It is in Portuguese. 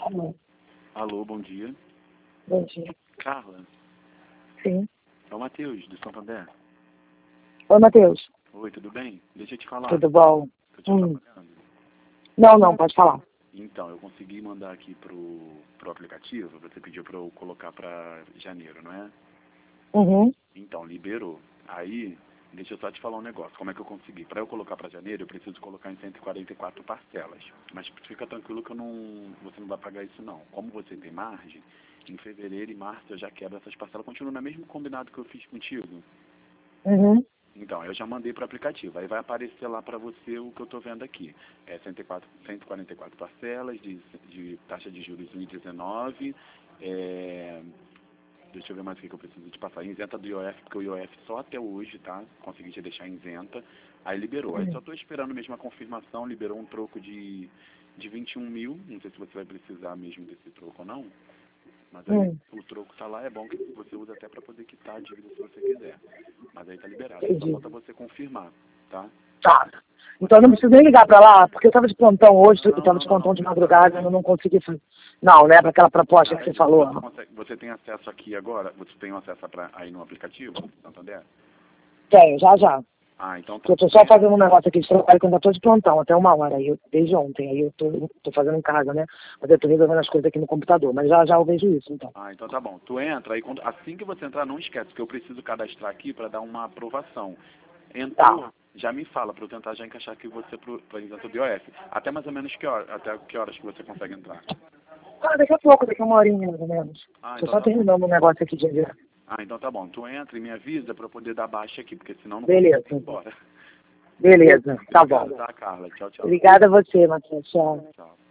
Alô. Alô, bom dia. Bom dia. Carla, Sim. é o Matheus, do Santander. Oi, Matheus. Oi, tudo bem? Deixa eu te falar. Tudo bom? Tô te atrapalhando. Não, pode falar. Então, eu consegui mandar aqui pro aplicativo, você pediu pra eu colocar pra janeiro, não é? Uhum. Então, liberou. Aí, deixa eu só te falar um negócio. Como é que eu consegui? Pra eu colocar pra janeiro, eu preciso colocar em 144 parcelas. Mas fica tranquilo que você não vai pagar isso não. Como você tem margem, em fevereiro e março eu já quebro essas parcelas. Continua no mesmo combinado que eu fiz contigo. Uhum. Então, eu já mandei para o aplicativo. Aí vai aparecer lá para você o que eu estou vendo aqui. É 144 parcelas de taxa de juros 1,19. Deixa eu ver mais o que eu preciso te passar. Isenta do IOF, porque o IOF só até hoje, tá? Consegui te deixar isenta. Aí liberou. Aí só estou esperando mesmo a confirmação. Liberou um troco de 21 mil. Não sei se você vai precisar mesmo desse troco ou não. Mas aí o troco tá lá, é bom que você usa até para poder quitar a dívida se você quiser. Mas aí tá liberado. Aí só falta você confirmar, tá? Tá. Então eu não preciso nem ligar pra lá, porque eu tava de plantão hoje, eu tava de plantão de madrugada, eu não consegui fazer. Não, né, pra aquela proposta que você falou. Você tem acesso aqui agora? Você tem acesso aí no aplicativo, Santander? Tenho, já. Ah, então tá. Porque eu tô só fazendo um negócio aqui de trabalho que eu ainda tô de plantão, até 1h, aí desde ontem. Aí eu tô fazendo em casa, né? Mas eu tô resolvendo as coisas aqui no computador. Mas já eu vejo isso, então. Ah, então tá bom. Tu entra, aí assim que você entrar, não esquece, que eu preciso cadastrar aqui para dar uma aprovação. Entrou, já me fala, para eu tentar já encaixar aqui você para isenta do IOF. Até mais ou menos até que horas que você consegue entrar? Daqui a pouco, daqui a 1h mais ou menos. Ah, Tô então só tá terminando um negócio aqui de ver. Ah, então tá bom. Tu entra e me avisa para eu poder dar baixa aqui, porque senão não Beleza. consigo ir embora. Beleza, tá bom. Obrigado, tá, Carla? Tchau, tchau. Obrigada a você, Matheus. Tchau. Tchau.